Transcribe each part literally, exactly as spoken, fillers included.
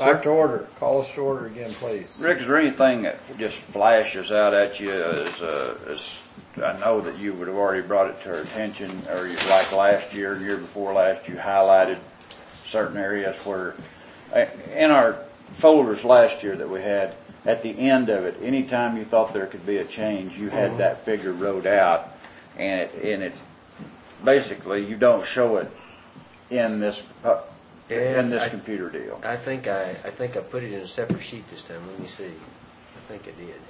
Back to order. Call us to order again, please. Rick, is there anything that just flashes out at you as, uh, as I know that you would have already brought it to our attention, or you, like last year, year before last, you highlighted certain areas where, in our folders last year that we had, at the end of it, anytime you thought there could be a change, you had mm-hmm. that figure wrote out, and it, and it's basically you don't show it in this uh, in this I, computer deal. I think I I think I put it in a separate sheet this time. Let me see. I think I did.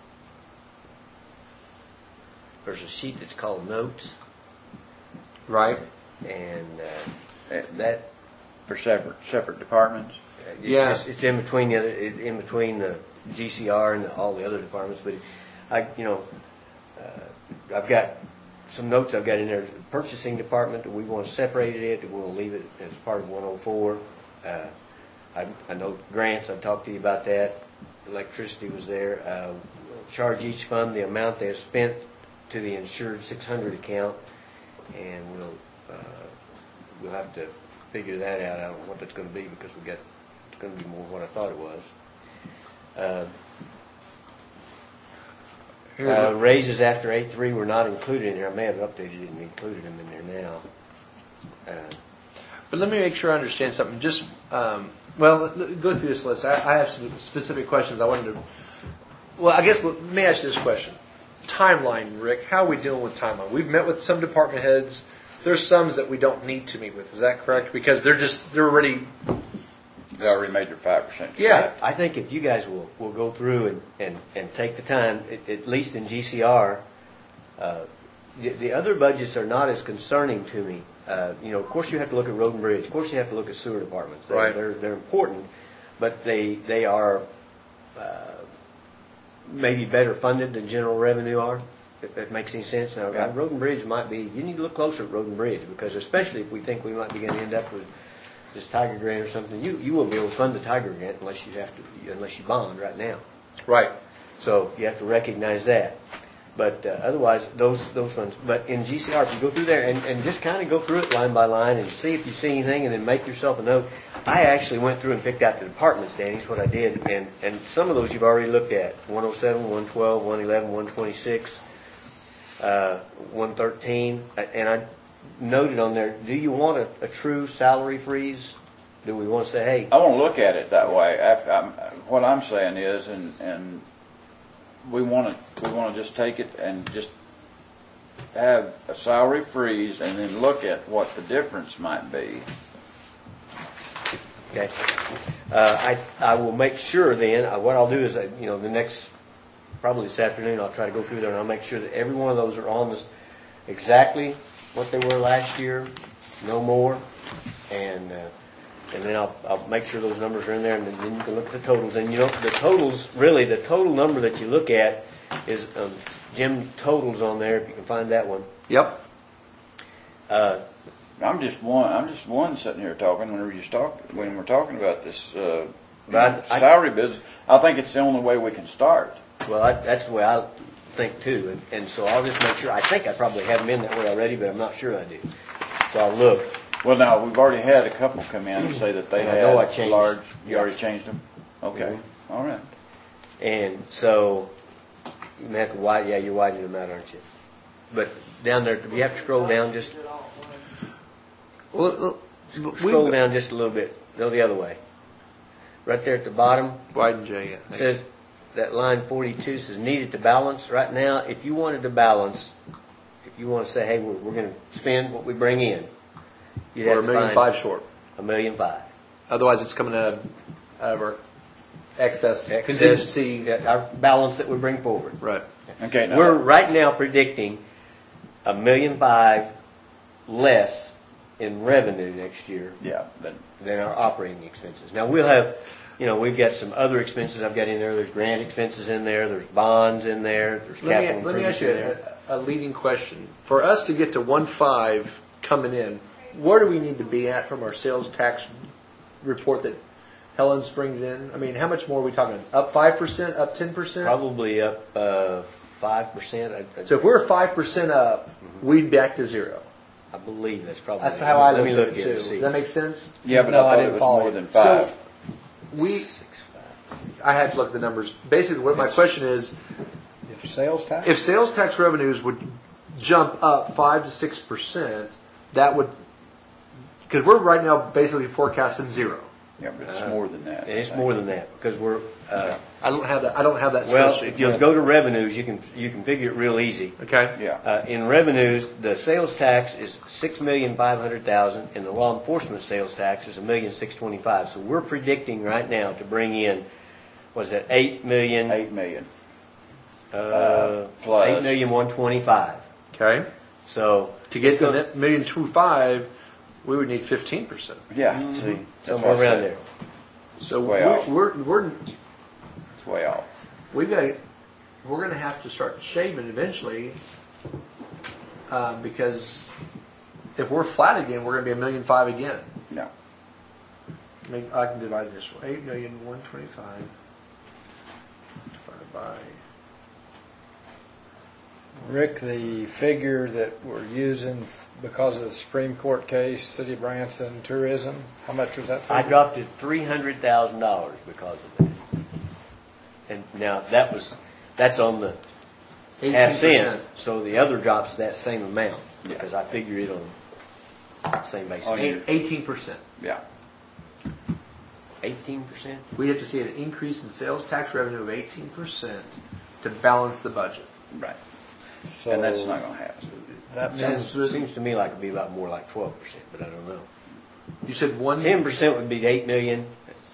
There's a sheet that's called notes, right? And uh, that for separate separate departments. It's, yeah, it's, it's in between the other, in between the G C R and all the other departments. But I, you know, uh, I've got some notes I've got in there. The purchasing department, we want to separate it. We'll leave it as part of one oh four. Uh, I, I know grants. I talked to you about that. Electricity was there. Uh, charge each fund the amount they have spent to the insured six hundred account, and we'll uh, we'll have to figure that out. I don't know what that's going to be because we got it's going to be more than what I thought it was. Uh, uh, raises after eight three were not included in here. I may have updated it and included them in there now. Uh, but let me make sure I understand something. Just um, well, go through this list. I, I have some specific questions I wanted to. Well, I guess let me ask you this question. Timeline, Rick. How are we dealing with timeline? We've met with some department heads. There's some that we don't need to meet with. Is that correct? Because they're just they're already. They already made their five percent. Yeah, I think if you guys will, will go through and, and, and take the time, at, at least in G C R, uh, the, the other budgets are not as concerning to me. Uh, you know, of course you have to look at road and bridge. Of course you have to look at sewer departments. They're, right. They're they're important, but they they are uh, maybe better funded than general revenue are. If that makes any sense. Now, yeah. Road and bridge might be. You need to look closer at road and bridge because especially if we think we might be going to end up with this Tiger grant or something, you you won't be able to fund the Tiger grant unless you have to unless you bond right now. Right. So you have to recognize that. But uh, otherwise, those those funds. But in G C R, if you go through there and, and just kind of go through it line by line and see if you see anything, and then make yourself a note. I actually went through and picked out the departments, Danny. That's what I did, and and some of those you've already looked at: one oh seven, one twelve, one eleven, one twenty-six, uh, one thirteen, and I noted on there. Do you want a, a true salary freeze? Do we want to say, hey? I want to look at it that way. I, I'm, what I'm saying is, and and we want to we want to just take it and just have a salary freeze, and then look at what the difference might be. Okay. Uh, I I will make sure then. Uh, what I'll do is, uh, you know, the next probably this afternoon, I'll try to go through there and I'll make sure that every one of those are on this exactly what they were last year, no more, and. Uh, And then I'll, I'll make sure those numbers are in there, and then, then you can look at the totals. And you know, the totals, really, the total number that you look at is um, Jim totals on there, if you can find that one. Yep. Uh, I'm just one. I'm just one sitting here talking. Whenever you talk, when we're talking about this uh, I, salary I, business, I think it's the only way we can start. Well, I, that's the way I think too, and, and so I'll just make sure. I think I probably have them in that way already, but I'm not sure I do. So I'll look. Well, now, we've already had a couple come in and say that they I had know I changed. large. You Yeah. already changed them? Okay. Mm-hmm. All right. And so, you may have to widen, yeah, you're widening them out, aren't you? But down there, you have to scroll down just, Well, scroll down just a little bit. Go the other way. Right there at the bottom. Widen J. It says, that line forty-two says needed to balance. Right now, if you wanted to balance, if you want to say, hey, we're, we're going to spend what we bring in, you'd Or have a to million find five short. A million five. Otherwise, it's coming out of, out of our excess, Excess contingency. yeah, our balance that we bring forward. Right. Okay. Now, We're right now predicting a million five less in revenue next year yeah. But, than our operating expenses. Now we'll have, you know, we've got some other expenses I've got in there. There's grant expenses in there. There's bonds in there. There's Let capital me, let me ask you improvements in there. a, a leading question. For us to get to one five coming in, where do we need to be at from our sales tax report that Helen brings in? I mean, how much more are we talking? Up five percent? Up ten percent? Probably up uh, five percent. I, I, So if we're five percent up, mm-hmm. we'd back to zero. I believe that's probably. That's how I let look me at look it at too. it. Does that make sense? yeah, but No, I I thought didn't it was follow more you. than five. So, we, I had to look at the numbers. Basically, what my question is, If sales tax? if sales tax revenues would jump up five to six percent, that would, because we're right now basically forecasting zero. Yeah, but it's more than that. And it's more than that, because we're, uh, I don't have that. I don't have that well, spreadsheet. if you'll go to revenues, you can, you can figure it real easy. Okay. Yeah. Uh, in revenues, the sales tax is six million five hundred thousand, and the law enforcement sales tax is a million six twenty-five. So we're predicting right now to bring in, what is that, eight million? Eight million. Uh, plus. eight million one twenty-five. Okay. So To get it's the gonna- net million two five, we would need fifteen percent. Yeah. see That's somewhere what I around said. there. So It's way we're, off. we're we're It's way off. we've got to, we're going to have to start shaving eventually, uh, because if we're flat again, we're going to be a million five again. No. I mean, I can divide this eight million one twenty five divided by. Rick, the figure that we're using because of the Supreme Court case, City of Branson tourism, how much was that figure? I dropped it three hundred thousand dollars because of that. And now that was, that's on the half cent, so the other drops that same amount, because I figure it on the same basis. Oh, yeah. Eighteen percent. Yeah. Eighteen percent? We have to see an increase in sales tax revenue of eighteen percent to balance the budget. Right. So And that's not going to happen. that Seems, means seems to me like it'd be about more like twelve percent, but I don't know. You said one. Ten percent would be eight million.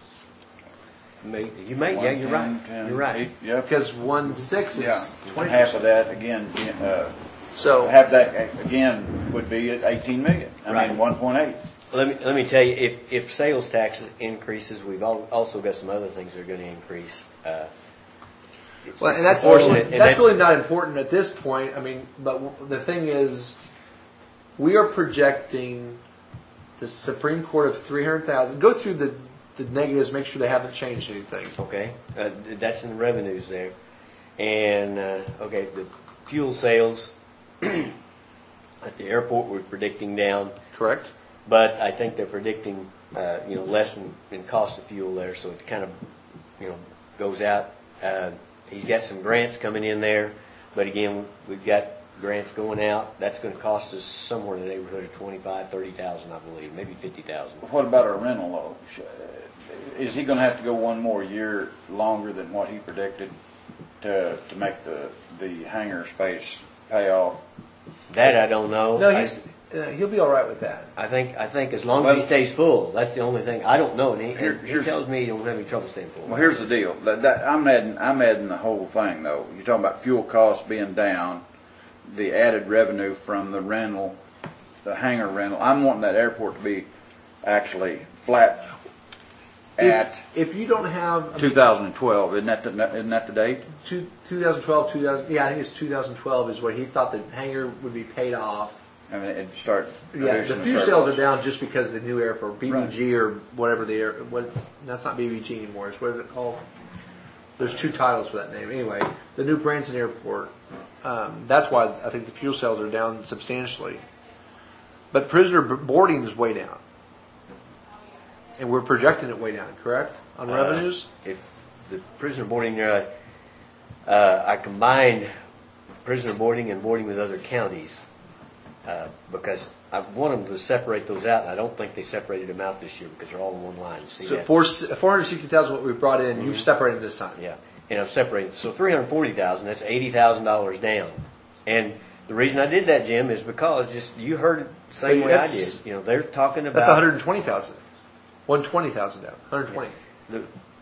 May- You may, yeah, you're right, One, ten, you're right. eight, Yep. Because one six is Yeah. twenty Half of percent. that, again, uh, So have that, uh, again, would be at eighteen million. I Right. mean, one point eight. Let me, let me tell you, if, if sales taxes increases, we've al- also got some other things that are gonna increase. Uh, Well, and that's proportionate, really, and that's really not important at this point. I mean, but w- the thing is, we are projecting the Supreme Court of three hundred thousand. Go through the, the negatives, make sure they haven't changed anything. Okay, uh, that's in the revenues there. And, uh, okay, the fuel sales at the airport, we're predicting down, Correct? but I think they're predicting, uh, you know, less in, in cost of fuel there, so it kind of, you know, goes out. Uh, he's got some grants coming in there, but again, we've got grants going out. That's going to cost us somewhere in the neighborhood of twenty-five, thirty thousand, I believe, maybe fifty thousand. What about our rental though? Sh- Is he going to have to go one more year longer than what he predicted to, to make the, the hangar space pay off? That I don't know. No, I- he's, uh, he'll be all right with that. I think I think as long as Well- he stays full, that's the only thing. I don't know, and he, Here- and he here's- tells me he don't have any trouble staying full. Well, here's the deal. That, that, I'm adding, I'm adding the whole thing though. You're talking about fuel costs being down, the added revenue from the rental, the hangar rental. I'm wanting that airport to be actually flat at If, if you don't have I two mean, thousand twelve. Isn't that the, isn't that the date? two, twenty twelve, two thousand, yeah, I think it's two thousand twelve is what he thought the hangar would be paid off. I mean, it'd start. Yeah, the producing a few surplus. sales are down just because of the new airport, B B G Right. or whatever the air. What? That's not B B G anymore. It's what is it called? There's two titles for that name. Anyway, the new Branson Airport. Um, that's why I think the fuel sales are down substantially. But prisoner b- boarding is way down, and we're projecting it way down. Correct on Uh, revenues. If the prisoner boarding there, uh, I combined prisoner boarding and boarding with other counties uh, because I want them to separate those out, and I don't think they separated them out this year because they're all in one line. See So that? four four hundred sixty thousand what we brought in. You've separated this time. Yeah, and I've separated. So three hundred forty thousand. That's eighty thousand dollars down. And the reason I did that, Jim, is because just you heard it the same way I That's- did. You know, they're talking about That's one hundred twenty thousand. one hundred twenty thousand down. one hundred twenty. the,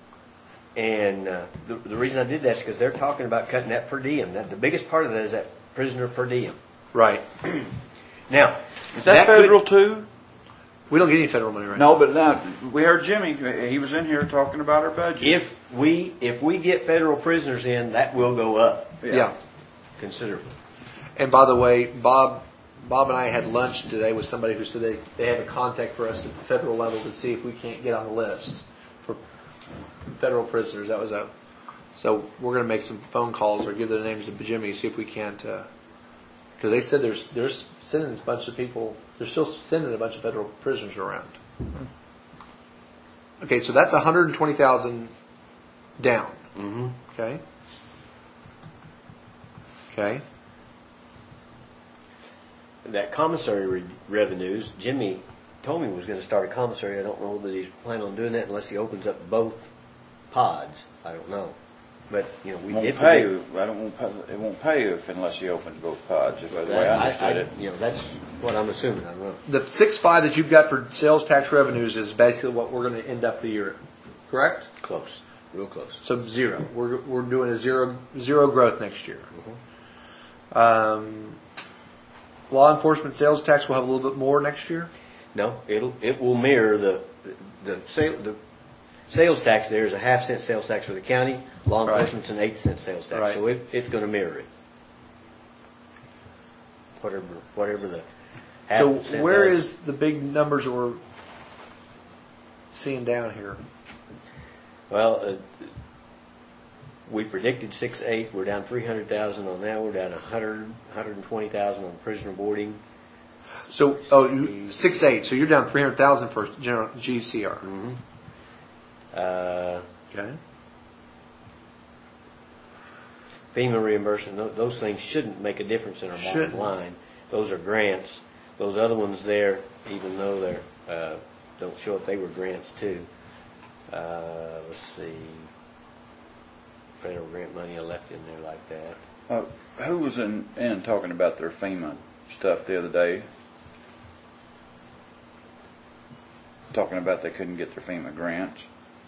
and uh, the the reason I did that is because they're talking about cutting that per diem. That the biggest part of that is that prisoner per diem. Right. Now, Is that, could- federal too? We don't get any federal money right now. No, but now we heard Jimmy. He was in here talking about our budget. if we if we get federal prisoners in, that will go up Yeah. considerably. And by the way, Bob, Bob and I had lunch today with somebody who said they, they have a contact for us at the federal level to see if we can't get on the list for federal prisoners. That was a, so we're going to make some phone calls or give their names to Jimmy, see if we can't, because they said there's there's sending a bunch of people, they're still sending a bunch of federal prisoners around. Okay, so that's one hundred twenty thousand down. Mm-hmm. Okay. Okay. That commissary re- revenues, Jimmy told me he was going to start a commissary. I don't know that he's planning on doing that unless he opens up both pods. I don't know. But, you know, we Won't did pay predict- you, I don't, won't pay- it won't pay you if unless you opens both pods, is the way that- I understood I- it. You know, that's what I'm assuming. I don't know. The six five that you've got for sales tax revenues is basically what we're going to end up the year at, correct? Close. Real close. So zero. We're we're doing a zero zero growth next year. Um, law enforcement sales tax will have a little bit more next year. No, it'll it will mirror the the sale the sales tax. There is a half cent sales tax for the county. Law Right. enforcement's an eight cent sales tax, Right. so it, it's going to mirror it. Whatever whatever the half So cent where does. is the big numbers that we're seeing down here? Well, uh, we predicted six eight. We're down three hundred thousand on that. We're down a hundred hundred and twenty thousand on prisoner boarding. So oh you- six eight. So you're down three hundred thousand for general G C R. Mm-hmm. Uh, Okay. FEMA reimbursement, tho- those things shouldn't make a difference in our Shouldn't. bottom line. Those are grants. Those other ones there, even though they're, uh, don't show if they were grants too. Uh, let's see. Federal grant money I left in there like that. Uh, who was in, in talking about their FEMA stuff the other day? Talking about they couldn't get their FEMA grants.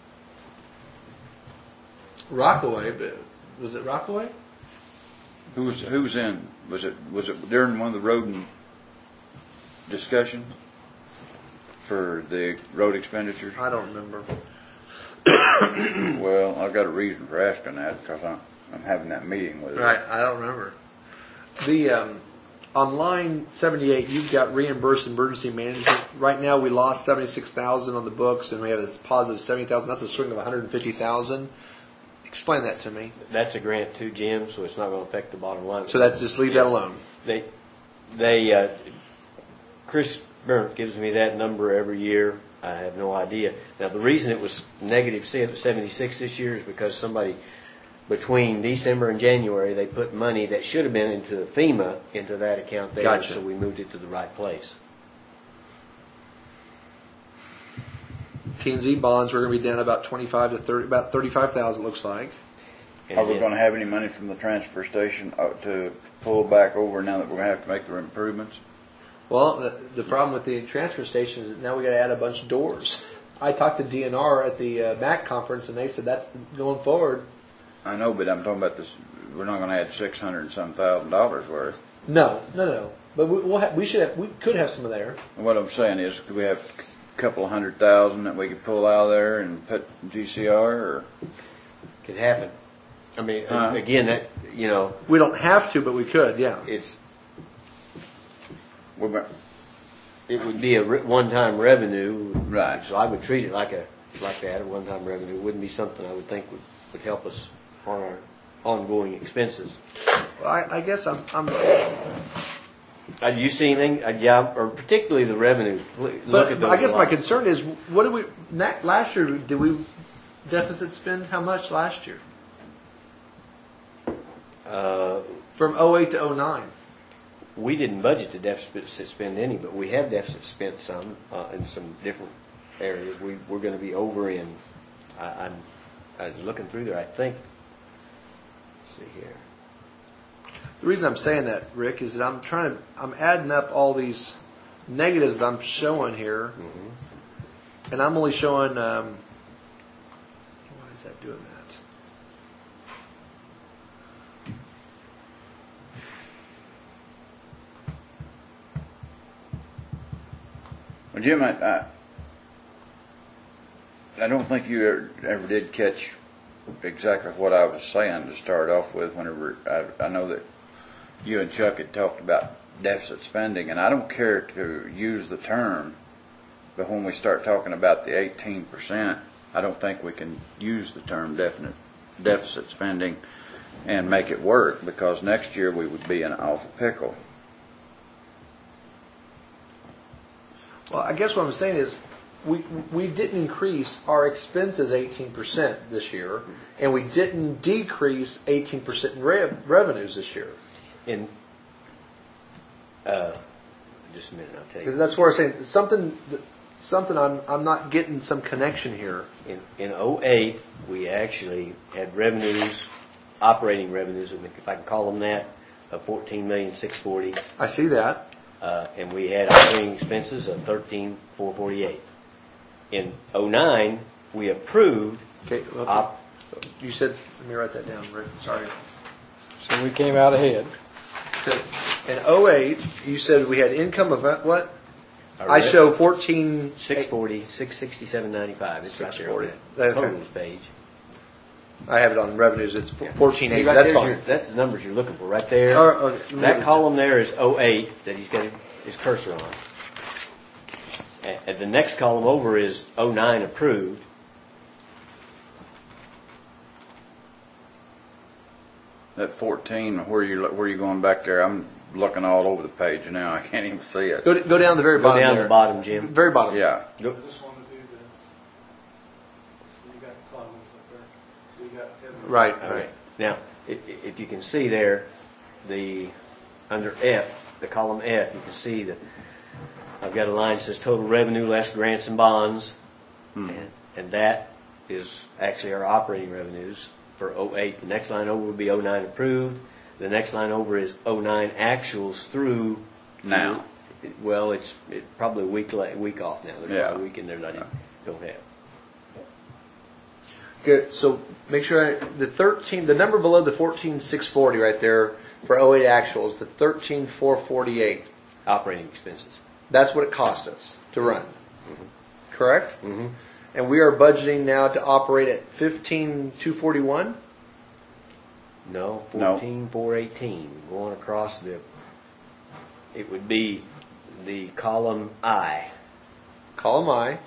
Rockaway, but was it Rockaway? Who was who was in? Was it was it during one of the road and discussions for the road expenditures? I don't remember. Well, I've got a reason for asking that because I'm I'm having that meeting with it. Right, I don't remember. The um, on line seventy-eight, you've got reimbursed emergency management. Right now, we lost seventy-six thousand on the books, and we have this positive seventy thousand. That's a swing of one hundred fifty thousand. Explain that to me. That's a grant to Jim, so it's not going to affect the bottom line. So that's just leave that alone. They, they, uh, Chris Burnt gives me that number every year. I have no idea. Now, the reason it was negative seventy-six this year is because somebody, between December and January, they put money that should have been into FEMA into that account there, Gotcha. so we moved it to the right place. P and Z bonds we're going to be down about twenty-five to thirty, about thirty-five thousand. Looks like. And Are we then- going to have any money from the transfer station uh, to pull back over now that we're going to have to make the improvements? Well, the, the problem with the transfer station is that now we got to add a bunch of doors. I talked to D N R at the uh, M A C conference, and they said that's the, going forward. I know, but I'm talking about this. We're not going to add six hundred and some thousand dollars worth. No, no, no. But we, we'll have, we should have, we could have some of there. And what I'm saying is, could we have a couple of hundred thousand that we could pull out of there and put in G C R? Or Could happen. I mean, Huh? again, that, you know, We don't have to, but we could. Yeah. it's, we're, about- it would be a re- one-time revenue. Right. So I would treat it like a, like that, a one-time revenue. It wouldn't be something I would think would, would help us on our ongoing expenses. Well, I, I guess I'm. I'm Uh, do you see anything? Uh, yeah, or particularly the revenues. Look but at those I guess my lines. concern is, what did we na- last year? Did we deficit spend how much last year? Uh, From oh eight to oh nine. we didn't budget the deficit spend any, but we have deficit spent some uh, in some different areas. We we're going to be over in. I, I'm I was looking through there. I think. Let's see here. The reason I'm saying that, Rick, is that I'm trying to, I'm adding up all these negatives that I'm showing here, Mm-hmm. and I'm only showing, um, why is that doing that? well, Jim, I, I, I don't think you ever, ever did catch exactly what I was saying to start off with. Whenever I, I know that you and Chuck had talked about deficit spending, and I don't care to use the term, but when we start talking about the eighteen percent, I don't think we can use the term definite deficit spending and make it work, because next year we would be in an awful pickle. Well, I guess what I'm saying is, we, we didn't increase our expenses eighteen percent this year, and we didn't decrease eighteen percent in rev, revenues this year. In, uh, just a minute, I'll tell you. That's where I'm saying something, something I'm, I'm not getting some connection here. In, in oh eight, we actually had revenues, operating revenues, if I can call them that, of fourteen million six forty. I see that. Uh, and we had operating expenses of thirteen four forty-eight. In oh nine, we approved. Okay, well, Op, you said, let me write that down, Rick, sorry. So we came out ahead. Okay. In oh eight, you said we had income of what? our I rev- show fourteen. six forty, six sixty-seven ninety-five. It's right there on six that forty. totals page. I have it on revenues, it's Yeah. fourteen See, eighty, right that's there's fine. your- That's the numbers you're looking for, right there. All right, okay. That column there is oh eight that he's got his cursor on. And, and the next column over is oh nine approved. That fourteen, where you, where you going back there? I'm looking all over the page now. I can't even see it. Go, to- go down the very Go bottom down to there. the bottom, Jim. Very bottom. Yeah. Go, I just want to do the, so you got the columns up there, so you got. every- Right, All right. right. Now, if, if you can see there, the, under F, the column F, you can see that I've got a line that says total revenue less grants and bonds. Hmm. And, and that is actually our operating revenues for oh eight. The next line over would be oh nine approved. The next line over is oh nine actuals through Now. Well, it's it, probably a week la- week off now. There's Yeah. about a week in there that I don't have. Good, so make sure, I, the thirteen, the number below the fourteen six forty right there for oh eight actuals, the thirteen four forty-eight. Operating expenses. That's what it cost us to run. Correct? Mm-hmm. And we are budgeting now to operate at fifteen two forty-one? No, No. fourteen four eighteen. Going across the, it would be the column I. Column I.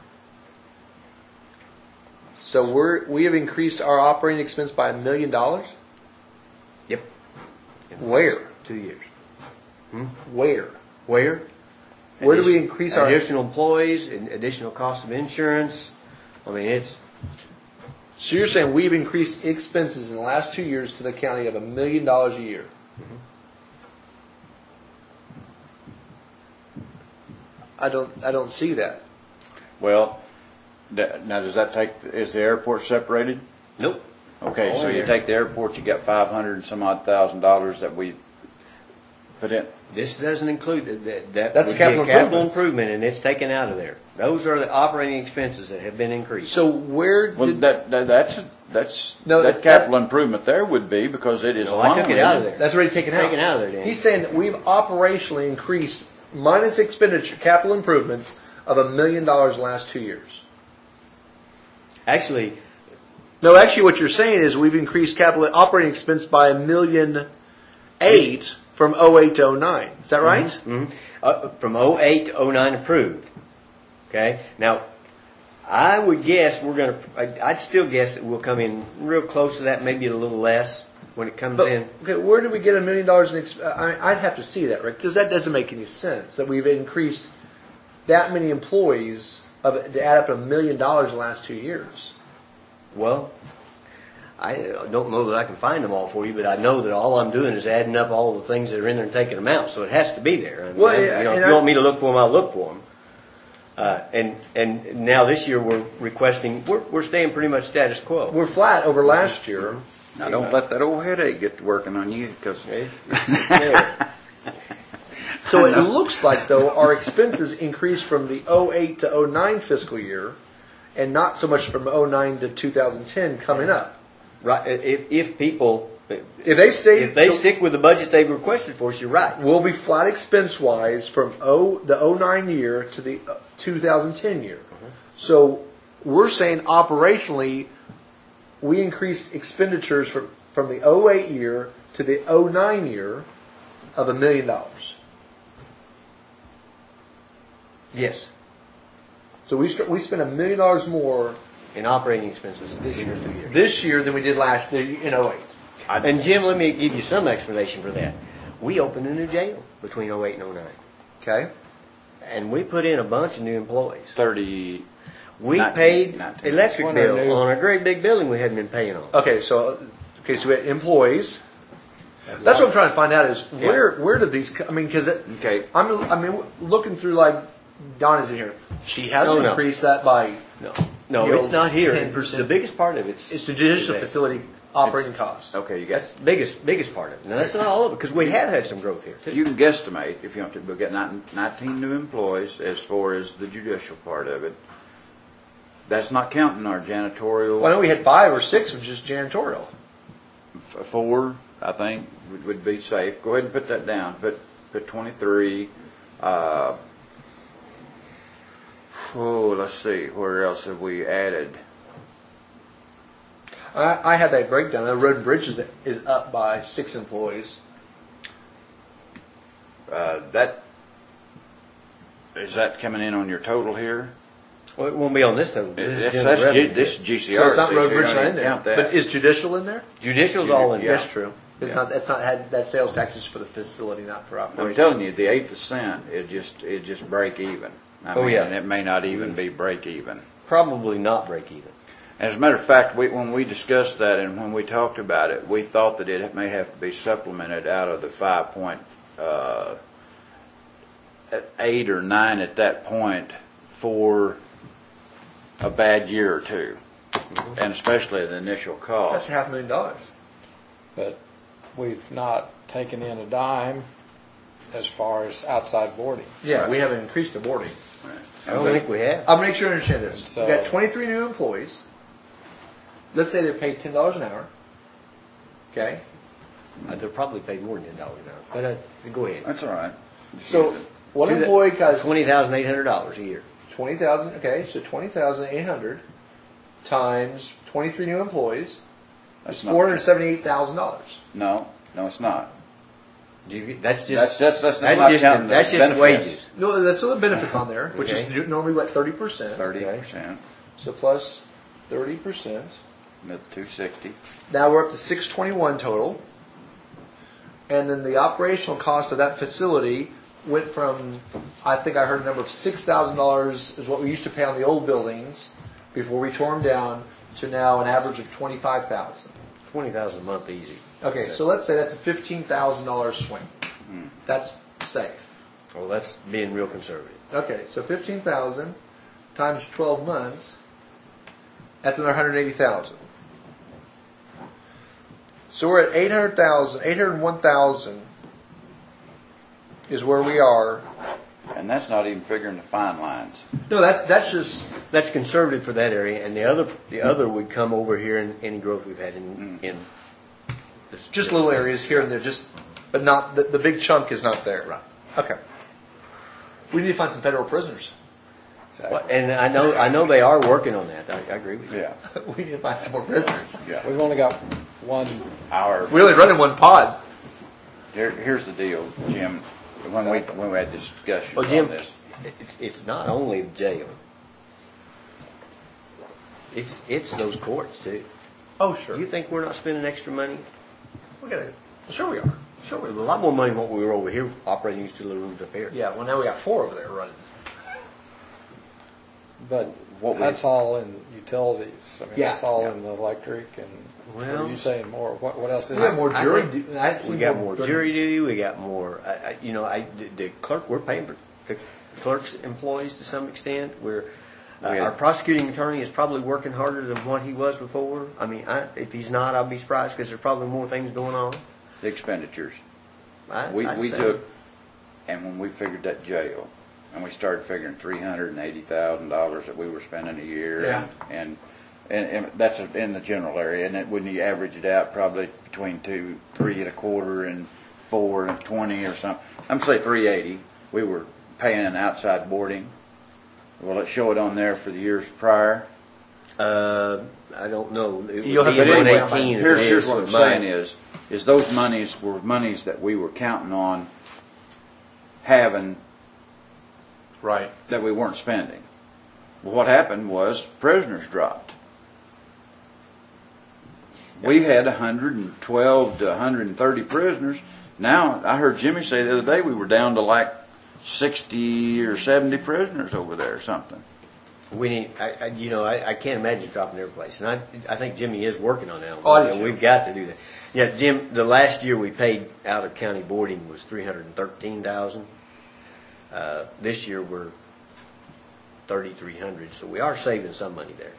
So we're, we have increased our operating expense by a million dollars? Yep. In the Where? last Two years. Where? Where? Where do we Addition- increase our- additional employees and additional cost of insurance? I mean, it's So you're saying we've increased expenses in the last two years to the county of a million dollars a year? I don't, I don't see that. Well, that, now does that take, is the airport separated? nope. Okay, so Oh, you yeah. take the airport, you got five hundred and some odd thousand dollars that we put in. This doesn't include that. that, that That's would capital be a capital improvements. improvement, and it's taken out of there. Those are the operating expenses that have been increased. So where Well, did, that, that, that's, that's, No, that that- capital improvement there would be because it is No, I took line, it out of isn't there. that's already taken out? Taken out of there, Dan. He's saying that we've operationally increased minus expenditure, capital improvements of a million dollars in the last two years. Actually, No, actually what you're saying is we've increased capital operating expense by a million eight from oh eight to oh nine. Is that right? mhm, uh, from oh eight to oh nine approved. Okay. Now, I would guess we're going to. I'd still guess that we'll come in real close to that, maybe a little less when it comes But, in. okay, where did we get a million dollars in? Exp- I, I'd have to see that, right? Because that doesn't make any sense that we've increased that many employees of to add up to a million dollars in the last two years. Well, I don't know that I can find them all for you, but I know that all I'm doing is adding up all the things that are in there and taking them out. So it has to be there. I mean, Well, I- yeah, you know, if and you I- want me to look for them, I'll look for them. Uh, and and now this year we're requesting. We're we're staying pretty much status quo. We're flat over last year. Now, don't let that old headache get to working on you because Okay? It's there. So it looks like, though, our expenses increased from the oh eight to oh nine fiscal year and not so much from oh nine to two thousand ten coming up. Right. If, if people, If they stay, if they stick with the budget they've requested for us, you're right. we'll be flat expense-wise from oh, the oh nine year to the uh, two thousand ten year. So we're saying operationally, we increased expenditures from, from the oh eight year to the oh nine year of a million dollars. Yes. So we st- we spent a million dollars more In operating expenses this year, two years. this year than we did last year in oh eight. And Jim, let me give you some explanation for that. We opened a new jail between oh eight and oh nine. Okay. And we put in a bunch of new employees. thirty, We Nineteen- paid nineteen. electric When they're new. bill on a great big building we hadn't been paying on. Okay, so okay, so we had employees. That's what I'm trying to find out is where where did these? co- I mean, because Okay. I'm I mean looking through like Donna's in here. She has Oh, no. increased that by No, no, You it's know, not here. ten percent. The biggest part of it's it's the judicial is that. facility operating costs. Okay, you got, That's the biggest biggest part of it. Now that's not all of it because we have had some growth here too. you can guesstimate if you want to, we've got nine- nineteen new employees as far as the judicial part of it. That's not counting our janitorial. Well, I know we had five or six of just janitorial. F- Four, I think, would, would be safe. Go ahead and put that down. Put, put twenty-three. Uh, oh, let's see. Where else have we added? I, I had that breakdown. The road and bridges is up by six employees. Uh, that, is that coming in on your total here? Well, it won't be on this total. This is That's, general that's, revenue. G- this is G C So R. it's not says road here, bridge I not didn't in there. count that. But is judicial in there? Judicial's all in Yeah. there. That's true. It's Yeah. not. That's not had that sales tax is for the facility, not for I'm operations. telling you, the eighth of cent, it just, it just break even. I Oh, mean, yeah. and it may not even be break even. Probably not break even. As a matter of fact, we, when we discussed that and when we talked about it, we thought that it may have to be supplemented out of the five point, uh, at eight or nine at that point for a bad year or two. And especially the initial That's cost. half a million dollars. But we've not taken in a dime as far as outside boarding. Yeah, we haven't increased the boarding. I don't think we have. I'll make sure I understand this. So- we got twenty-three new employees. Let's say they're paid ten dollars an hour. Okay. Uh, They'll probably pay more than ten dollars an hour. But uh, go ahead. That's all right. So one Do that. employee got Twenty thousand eight hundred dollars a year. twenty thousand. Okay, so twenty thousand eight hundred times twenty-three new employees That's is not- four hundred seventy-eight thousand dollars. No, no, it's not. Do you- That's That's, just that's, that's that's not just counting the that's just benefits. wages. No, that's the benefits on there, which Okay. is normally what thirty percent. Thirty percent, So plus thirty percent. two sixty. Now we're up to six twenty-one total. And then the operational cost of that facility went from, I think I heard a number of six thousand dollars is what we used to pay on the old buildings before we tore them down, to now an average of twenty-five thousand dollars. Twenty thousand a month easy. Okay, so let's say that's a fifteen thousand dollars swing. That's safe. Well, that's being real conservative. Okay, so fifteen thousand dollars times twelve months, that's another one hundred eighty thousand dollars. So we're at eight hundred thousand dollars, eight hundred one thousand dollars is where we are. And that's not even figuring the fine lines. No, that, that's just, That's conservative for that area, and the other the other would come over here in any growth we've had in in this, just little areas here and there, just, but not, the, the big chunk is not there. Right. Okay. We need to find some federal prisoners. Well, and I know I know they are working on that. I, I agree with you. Yeah, We need to find some more prisoners. yeah. We've only got one. Our, We only run in one pod. here, here's the deal, Jim. When we when we had this discussion Well, on Jim, this, it's, it's not only the jail. It's it's those courts too. Oh, sure. You think we're not spending extra money? We gotta, sure we are. Sure we A are. lot more money than what we were over here operating these two little rooms up here. Yeah, well now we got four over there running. But What we- that's all in utilities. I mean, Yeah. that's all Yeah. in the electric and. What Well- are you saying more? What, what else is We got it? more I jury. think du- I see We got more jury- jury duty. We got more. I, I, you know, I the, the clerk. We're paying for the clerk's employees to some extent. We're uh, We had- our prosecuting attorney is probably working harder than what he was before. I mean, I, if he's not, I'll be surprised because there's probably more things going on. the expenditures. I, We I'd we say. took, and when we figured that jail, and we started figuring three hundred and eighty thousand dollars that we were spending a year, Yeah. and, and and that's in the general area, and it, when you average it out, probably between two, three and a quarter, and four and twenty or something. I'm gonna say three eighty. We were paying an outside boarding. Will it show it on there for the years prior? Uh, I don't know. It You'll would have be to one break down eighteen. Here's, here's what I'm saying is, is those monies were monies that we were counting on having Right. that we weren't spending. Well, what happened was prisoners dropped. We had one hundred twelve to one hundred thirty prisoners. Now, I heard Jimmy say the other day we were down to like sixty or seventy prisoners over there or something. We need, I, I, you know, I, I can't imagine dropping every place, and I, I think Jimmy is working on that. Oh, I do and too. we've got to do that. Yeah, Jim, the last year we paid out of county boarding was three hundred and thirteen thousand. Uh, this year we're thirty-three hundred, so we are saving some money there.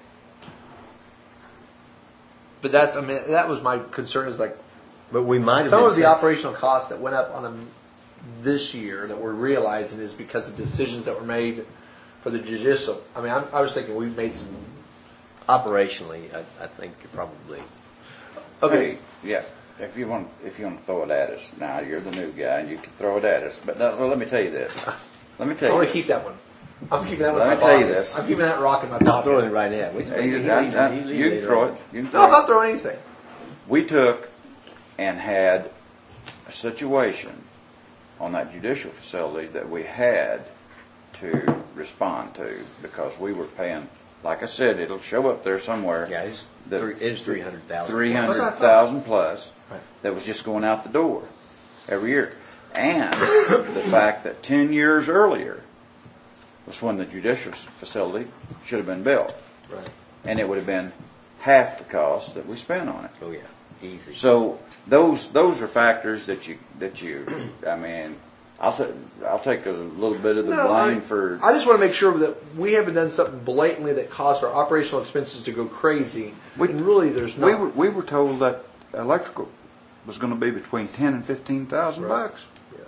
But that's, I mean, that was my concern is like, But we might have some been of the sa- operational costs that went up on them this year that we're realizing is because of decisions that were made for the judicial. I mean, I'm, I was thinking we've made some. operationally. I, I think you're probably. Okay. Hey, yeah, if you want, if you want to throw it at us, now you're the new guy and you can throw it at us. But no, well, let me tell you this. Let me I tell you. want to this. keep that one. I'm keeping that one. Let in me my tell you pocket. this. I'm keeping that rock in my I'm throwing pocket. it right now. We- Hey, he- he- I- he- I- he- you he- can throw it. You can No, throw I'm it. not throwing anything. We took and had a situation on that judicial facility that we had to respond to because we were paying, like I said, it'll show up there somewhere. Yeah, it's The- three, it's three hundred thousand. Three That's what I hundred thought. thousand plus Right. that was just going out the door every year. And the fact that ten years earlier was when the judicial facility should have been built. Right. And it would have been half the cost that we spent on it. Oh yeah, easy. So those those are factors that you that you I mean I'll t- I'll take a little bit of the No, blame I, for I just want to make sure that we haven't done something blatantly that caused our operational expenses to go crazy. We- and really, there's no. we were we were told that electrical was going to be between ten and fifteen thousand Right. bucks. Yeah.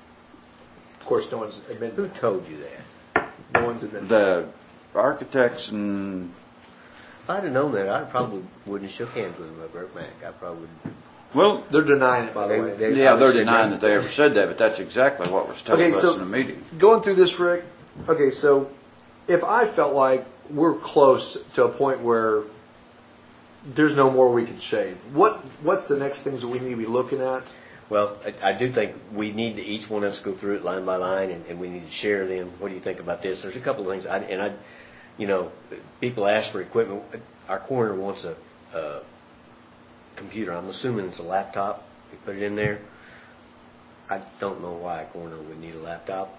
Of course, no one's admitted. Who told you that? No one's admitted. The architects and If I'd have known that, I probably wouldn't have shook hands with him at Broke Mac. I probably. well They're denying it, by the They- way. they- yeah, they're obviously denying right. that they ever said that, but that's exactly what was told Okay, us so- in the meeting. Going through this, Rick. Okay, so if I felt like we're close to a point where there's no more we can shave, what what's the next things that we need to be looking at? Well, I, I do think we need to each one of us go through it line by line, and, and we need to share them. What do you think about this? There's a couple of things, I, and I, you know, people ask for equipment. Our coroner wants a, a computer. I'm assuming it's a laptop. We put it in there. I don't know why a coroner would need a laptop,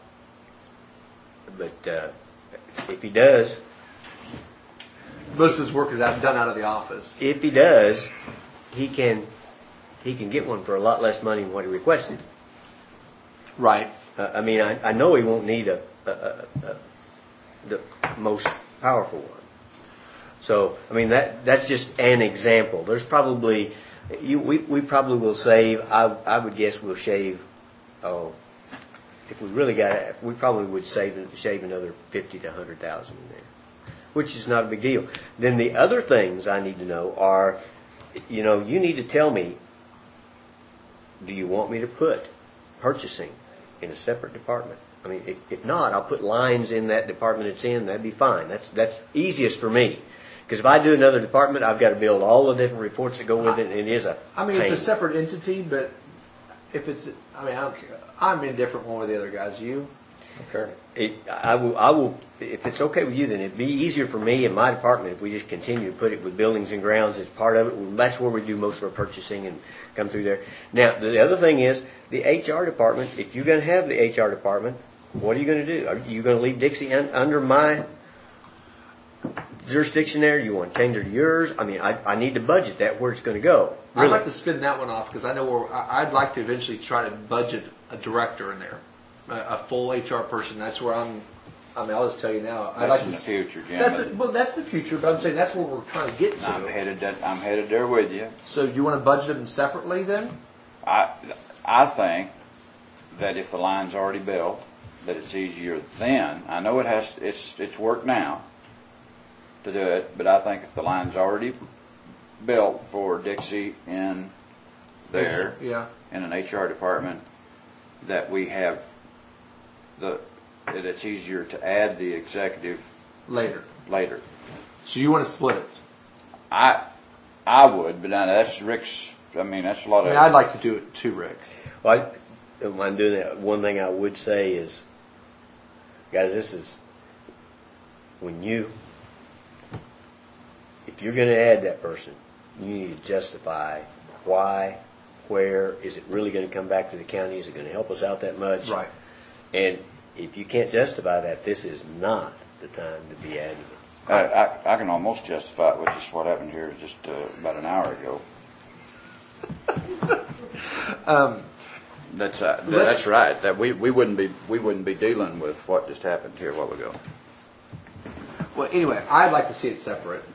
but uh, if he does, Most of his work is out- done out of the office. if he does, he can he can get one for a lot less money than what he requested. Right. Uh, I mean, I, I know he won't need a, a, a, a the most powerful one. So, I mean, that that's just an example. There's probably you, we we probably will save. I I would guess we'll shave. Oh, if we really got it, we probably would save shave another fifty to a hundred thousand in there, which is not a big deal. Then the other things I need to know are, you know, you need to tell me. Do you want me to put purchasing in a separate department? I mean, if, if not, I'll put lines in that department it's in. That'd be fine. That's that's easiest for me. Because if I do another department, I've got to build all the different reports that go with it. And it is a I mean, pain. it's a separate entity, but if it's, I mean, I don't care. I'm indifferent one with the other guys. You? Okay. It, I will. I will. If it's okay with you, then it'd be easier for me and my department if we just continue to put it with buildings and grounds. It's part of it. That's where we do most of our purchasing and come through there. Now, the other thing is the H R department. If you're going to have the H R department, what are you going to do? Are you going to leave Dixie un, under my jurisdiction there? You want to change it to yours? I mean, I, I need to budget that where it's going to go. I'd Really. like to spin that one off because I know where I- I'd like to eventually try to budget a director in there, a, a full H R person. That's where I'm. I mean, I'll just tell you now. I'd That's like in to. the s- future, Jim. That's well, that's the future. But I'm saying that's where we're trying to get to. I'm headed that, I'm headed there with you. So you want to budget them separately then? I, I think that if the line's already built, that it's easier then. I know it has, it's, it's work now to do it, but I think if the line's already built for Dixie in there, Yeah. in an H R department, that we have the, that it's easier to add the executive Later. later. So you want to split it? I, I would, but now that's Rick's, I mean, that's a lot I of. mean, I'd like to do it too, Rick. Well, I, when I'm doing that, one thing I would say is, guys, this is when you, if you're going to add that person, you need to justify why, where, is it really going to come back to the county? Is it going to help us out that much? Right. And if you can't justify that, this is not the time to be adding it. I, I, I can almost justify it with just what happened here just uh, about an hour ago. Um, That's uh, th- Let's- that's right. That we, we wouldn't be we wouldn't be dealing with what just happened here a while ago. well, anyway, I'd like to see it separate.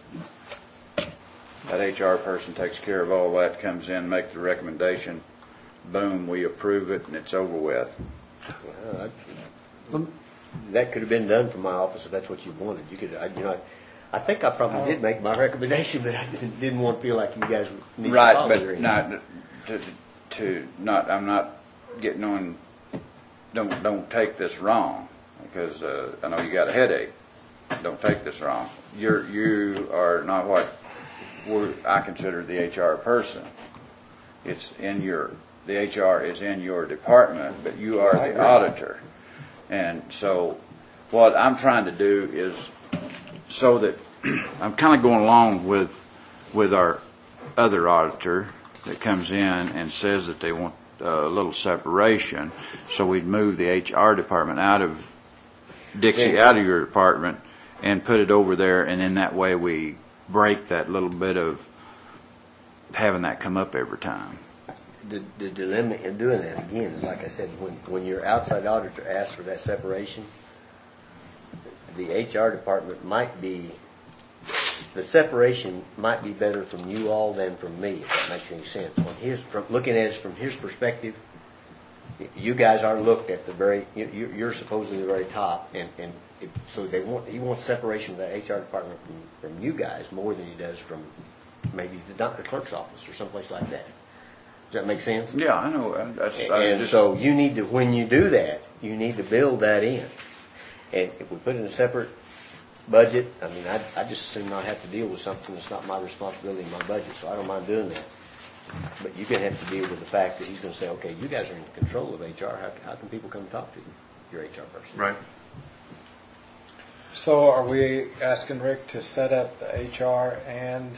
That H R person takes care of all that, comes in, makes the recommendation, boom, we approve it, and it's over with. Well, I- That could have been done from my office if that's what you wanted. You could, I, you know, I, I think I probably did make my recommendation, but I didn't, didn't want to feel like you guys need to Right, follow it or but anything. not to, to not. I'm not getting on. Don't don't take this wrong, because uh, I know you got a headache. Don't take this wrong. You're you are not what we're, I consider the H R person. It's in your the H R is in your department, but you are the auditor. And so what I'm trying to do is so that I'm kind of going along with with our other auditor that comes in and says that they want a little separation. So we'd move the H R department out of Dixie, out of your department, and put it over there. And in that way we break that little bit of having that come up every time. The, the dilemma in doing that, again, is like I said, when, when your outside auditor asks for that separation, the H R department might be, the separation might be better from you all than from me, if that makes any sense. When his, from, looking at it from his perspective, you guys are looked at the very, you, you- you're supposedly the very top, and, and it, so they want, he wants separation of that H R department from, from you guys more than he does from maybe the, doc- the clerk's office or someplace like that. Does that make sense? Yeah, I know. uh, That's, I And just, so you need to, when you do that, you need to build that in. And if we put in a separate budget, I mean, I, I just assume I have to deal with something that's not my responsibility in my budget, so I don't mind doing that. But you're going to have to deal with the fact that he's going to say, okay, you guys are in control of H R. How, how can people come talk to you, your H R person? Right. So are we asking Rick to set up the H R and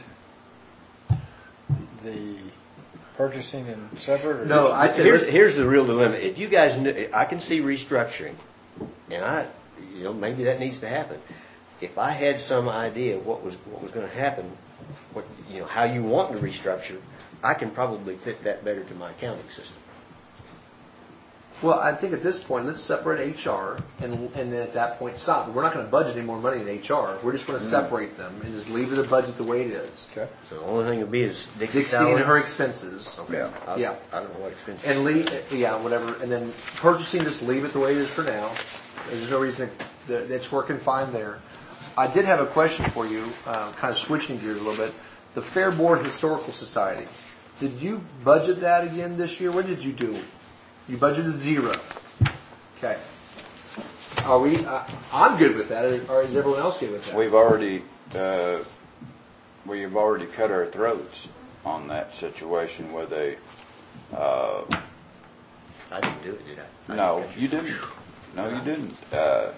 the purchasing and separate? or No, just- I think Here's, let's- here's the real dilemma. If you guys knew, I can see restructuring, and I, you know, maybe that needs to happen. If I had some idea of what was, what was going to happen, what, you know, how you want to restructure, I can probably fit that better to my accounting system. Well, I think at this point, let's separate H R and and then at that point stop. We're not going to budget any more money in H R. We're just going to separate them and just leave the budget the way it is. Okay. So the only thing will be is Dixie Dixie salary. and her expenses. Okay. Yeah. I, Yeah. I don't know what expenses. And leave, yeah, whatever. And then purchasing, just leave it the way it is for now. There's no reason that it's working fine there. I did have a question for you, uh, kind of switching gears a little bit. The Fair Board Historical Society. Did you budget that again this year? What did you do? You budgeted zero. Okay. Are we? Uh, I'm good with that. Or is everyone else good with that? we've already uh, we've already cut our throats on that situation with a. Uh, I didn't do it, did I? I no, didn't. you didn't. No, you didn't. Uh,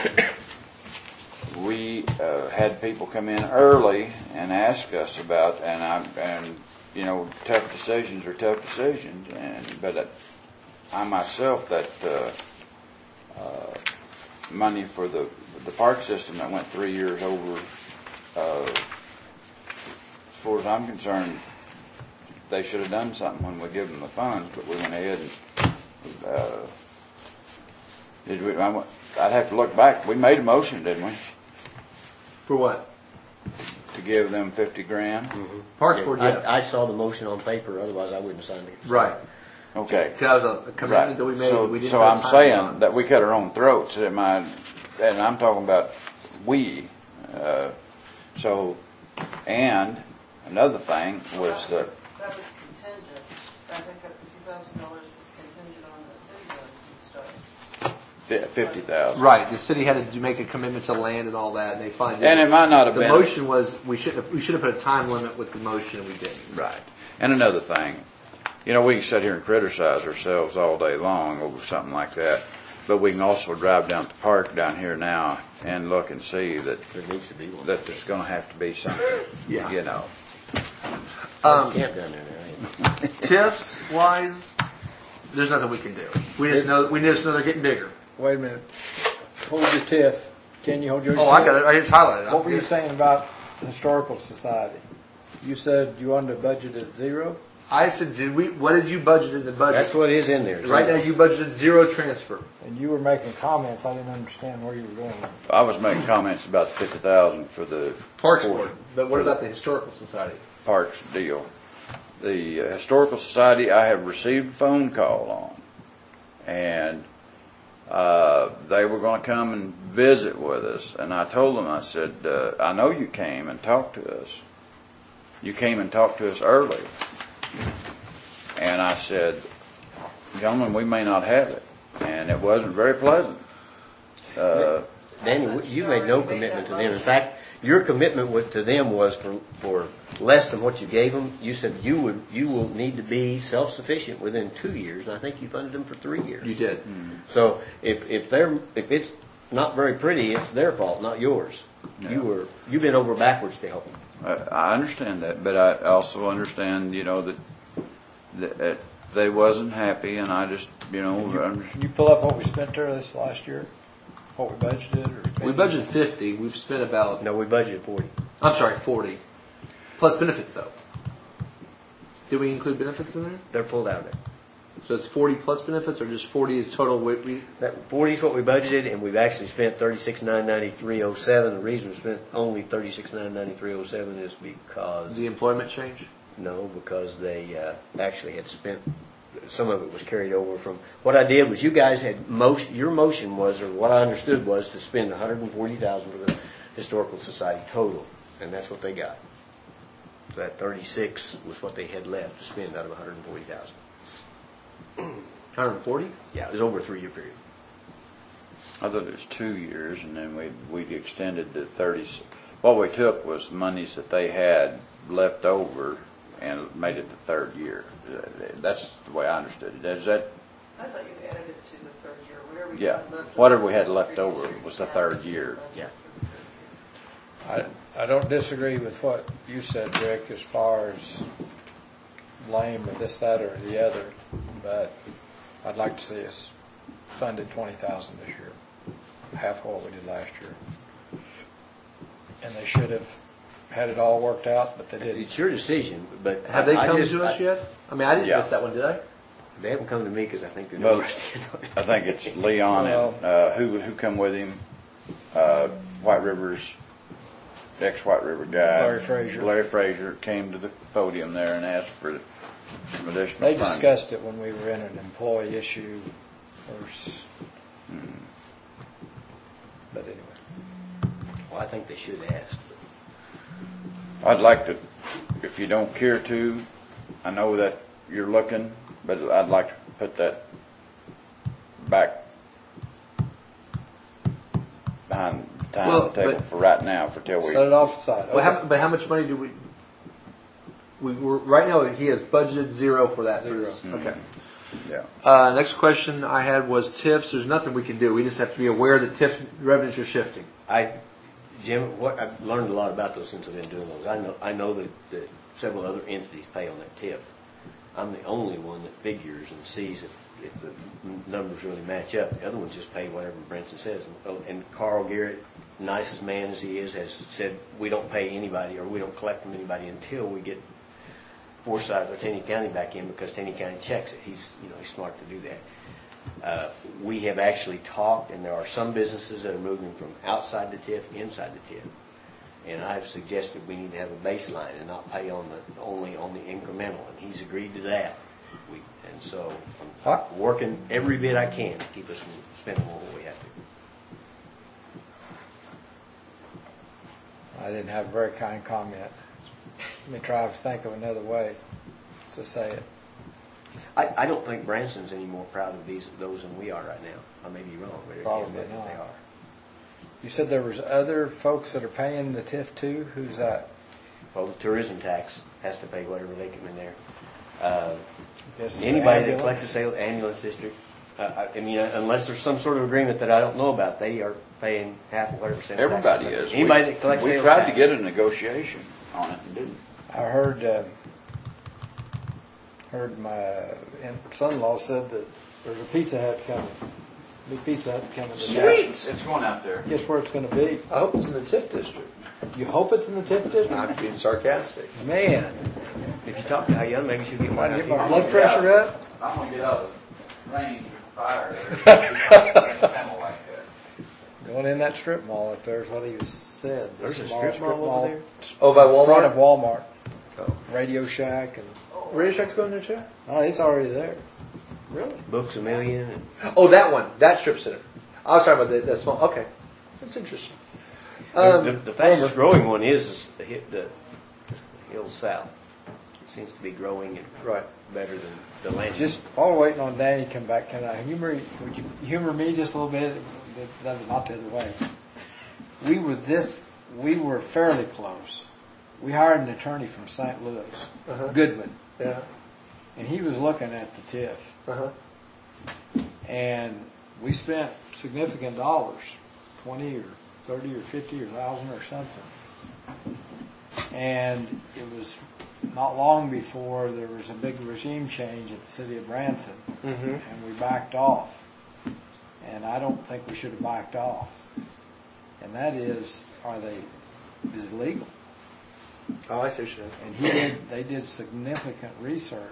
we uh, had people come in early and ask us about, and I and you know, tough decisions are tough decisions, and but uh, I myself that uh, uh, money for the the park system that went three years over. Uh, as far as I'm concerned, they should have done something when we give them the funds, but we went ahead and. Uh, Did we, I, I'd have to look back. We made a motion, didn't we, For what? to give them fifty grand? Park Board, yeah. I, I saw the motion on paper, otherwise I wouldn't have signed it. Right. Okay. Because that was a commitment Right. that we made. So, that we didn't so have I'm time saying on. that we cut our own throats. Am I, and I'm talking about we. Uh, so, and another thing was that That was contingent. I think that the two thousand dollars was contingent on the city doing some stuff. fifty thousand. Right, the city had to make a commitment to land and all that, and they finally. And it might not have The been. motion was we should have, we should have put a time limit with the motion, and we didn't. Right. And another thing, you know, we can sit here and criticize ourselves all day long over something like that, but we can also drive down to the park down here now and look and see that There needs to be one. that there's going to have to be something. Yeah. You know. Um, Camp down there now, ain't it? tips wise, there's nothing we can do. We just know we just know they're getting bigger. Wait a minute. Hold your tiff. Can you hold your? Oh, I got it. I just highlighted it. What were you saying about the Historical Society? You said you wanted to budget at zero? I said, did we? What did you budget in the budget? That's what is in there. Right now, you budgeted zero transfer. And you were making comments. I didn't understand where you were going. I was making comments about the fifty thousand for the Parks for- Board. But what about the Historical Society? Parks deal. The uh, Historical Society, I have received a phone call on, and uh, they were going to come and visit with us. And I told them, I said, uh, I know you came and talked to us. You came and talked to us early. And I said, gentlemen, we may not have it. And it wasn't very pleasant. Uh, Danny, you made no commitment to them. In fact, your commitment with, to them was for, for less than what you gave them. You said you would you will need to be self-sufficient within two years, and I think you funded them for three years. You did. So if if they're if it's not very pretty, it's their fault, not yours. Yeah. You were you've been over backwards to help them. I I understand that, but I also understand, you know, that, that that they wasn't happy, and I just, you know, under- Can you pull up what we spent there this last year? What we budgeted? Or We budgeted fifty. We've spent about, No, we budgeted forty. I'm sorry, forty. Plus benefits, though. Did we include benefits in there? They're pulled out of it. So it's forty plus benefits, or just forty is total? We, we That forty is what we budgeted, and we've actually spent thirty-six nine ninety three oh seven. The reason we spent only thirty-six nine ninety three oh seven is because the employment change. no, because they uh, actually had spent. Some of it was carried over from what I did was you guys had motion. Your motion was, or what I understood was, to spend one hundred and forty thousand for the Historical Society total, and that's what they got. So that thirty-six was what they had left to spend out of one hundred and forty thousand. one hundred forty. Yeah, it was over a three-year period. I thought it was two years, and then we we extended to thirty. What we took was monies that they had left over and made it the third year. That's the way I understood it. Is that? I thought you added it to the third year, whatever you Yeah. had left. Whatever we had left over was the third year. Yeah. I, I don't disagree with what you said, Rick, as far as blame or this, that, or the other, but I'd like to see us funded twenty thousand this year, half of what we did last year. And they should have had it all worked out, but they didn't. It's your decision, but Have they I come just- to us I- yet? I mean, I didn't Yeah. miss that one, did I? They haven't come to me because I think they're Well, not interested. I think it's Leon and uh, who who come with him. Uh, White River's ex White River guy, Larry Frazier. Larry Frazier came to the podium there and asked for some additional They funding. discussed it when we were in an employee issue, or, s- but anyway. Well, I think they should ask. I'd like to, if you don't care to, I know that you're looking, but I'd like to put that back behind the time Well, table but- for right now, for till we. Set it off the side. Well, how, Okay. but how much money do we? We were right now. He has budgeted zero for that. Zero. Okay. Yeah. Uh, next question I had was T I Fs. There's nothing we can do. We just have to be aware that T I F revenues are shifting. I, Jim, what I've learned a lot about those since I've been doing those. I know, I know that, that several other entities pay on that tip. I'm the only one that figures and sees if, if the n- numbers really match up. The other ones just pay whatever Branson says. And, and Carl Garrett, nicest man as he is, has said we don't pay anybody or we don't collect from anybody until we get Forsyth or Taney County back in because Taney County checks it. He's, you know, he's smart to do that. Uh, we have actually talked, and there are some businesses that are moving from outside the T I F inside the T I F. And I've suggested we need to have a baseline and not pay on the only on the incremental, and he's agreed to that. We, and so I'm Huh? working every bit I can to keep us from spending more than we have to. I didn't have a very kind comment. Let me try to think of another way to say it. I, I don't think Branson's any more proud of these those than we are right now. I may be wrong, but Probably I think not. they are. You said there was other folks that are paying the T I F too? Who's that? Well, the tourism tax has to pay whatever they come in there. Uh, Guess the Anybody that ambulance? collects a sale, ambulance district, uh, I, I mean, uh, unless there's some sort of agreement that I don't know about, they are paying half of whatever sales tax. Everybody they is. pay. Anybody We- that collects We sales tried to tax. get a negotiation on it and didn't. I heard uh, heard my son-in-law said that there's a Pizza Hut coming New Pizza Hut coming to Sweet. It's going out there. Guess where it's going to be? I hope it's in the TIF district. You hope it's in the TIF district? I'm being sarcastic. Man, If you talk to Hyun, maybe she'll get if I one can out get my here. blood pressure up. I'm gonna get out of range of fire there. Going in that strip mall up there is what he was said. The There's a small strip mall over there? Oh, by In front of Walmart? Walmart. Oh. Radio Shack and Radio Shack's going there too? oh, it's already there. Really? Books a Million. And Oh, that one. That strip center. I was talking about the, the small. Okay. That's interesting. Um, the, the fastest growing one is the, hi- the Hills South. It seems to be growing and right. better than the land. Just while we're waiting on Danny to come back, can I humor, would you humor me just a little bit? That- that- Not the other way. We were this, we were fairly close. We hired an attorney from Saint Louis, Uh-huh. Goodwin, Yeah. and he was looking at the TIF. Uh-huh. And we spent significant dollars, twenty or thirty or fifty or thousand or something. And it was not long before there was a big regime change at the city of Branson, Mm-hmm. and we backed off. And I don't think we should have backed off. And that is, are they, is it legal? Oh, I see what you're saying. And he did, they did significant research.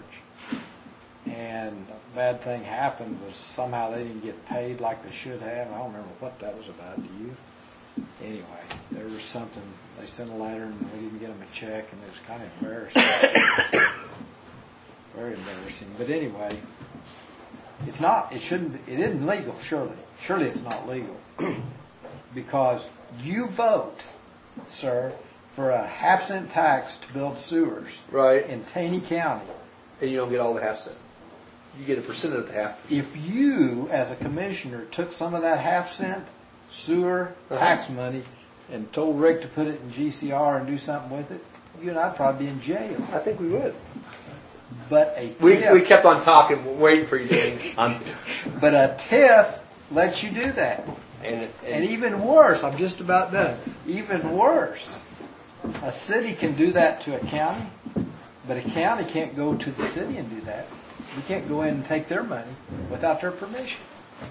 And a bad thing happened was somehow they didn't get paid like they should have. I don't remember what that was about. Do you? Anyway, there was something, they sent a letter and we didn't get them a check, and it was kind of embarrassing. Very embarrassing. But anyway, it's not, it shouldn't, be- it isn't legal, surely. Surely it's not legal. Because you vote, sir, for a half cent tax to build sewers Right. in Taney County. And you don't get all the half cent. You get a percent of the half. If you, as a commissioner, took some of that half cent sewer Uh-huh. tax money and told Rick to put it in G C R and do something with it, you and I'd probably be in jail. I think we would. But a We, TIF, we kept on talking, waiting for you, Danny. I'm, but a TIF lets you do that. and, And and even worse, I'm just about done. Even worse, a city can do that to a county, but a county can't go to the city and do that. We can't go in and take their money without their permission.